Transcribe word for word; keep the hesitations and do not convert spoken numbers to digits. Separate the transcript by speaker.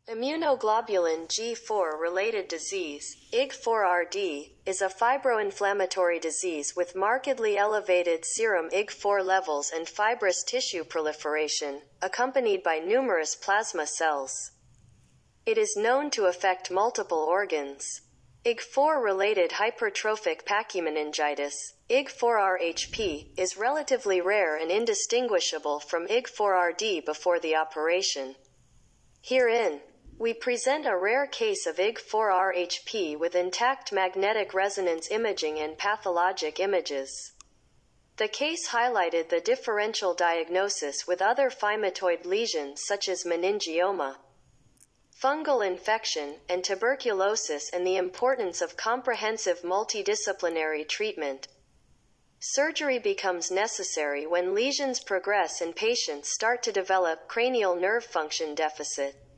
Speaker 1: Immunoglobulin G four-related disease, I G four R D, is a fibroinflammatory disease with markedly elevated serum I G four levels and fibrous tissue proliferation, accompanied by numerous plasma cells. It is known to affect multiple organs. I G four-related hypertrophic pachymeningitis, I G four R H P, is relatively rare and indistinguishable from I G four R D before the operation. Herein, we present a rare case of I G four R H P with intact magnetic resonance imaging and pathologic images. The case highlighted the differential diagnosis with other phimotoid lesions such as meningioma, fungal infection, and tuberculosis, and the importance of comprehensive multidisciplinary treatment. Surgery becomes necessary when lesions progress and patients start to develop cranial nerve function deficit.